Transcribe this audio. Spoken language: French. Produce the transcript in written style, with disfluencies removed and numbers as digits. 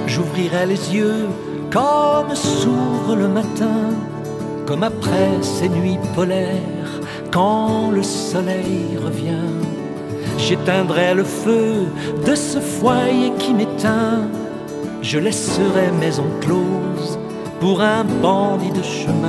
j'ouvrirai les yeux comme s'ouvre le matin, comme après ces nuits polaires, quand le soleil revient. J'éteindrai le feu de ce foyer qui m'éteint, je laisserai maison close pour un bandit de chemin.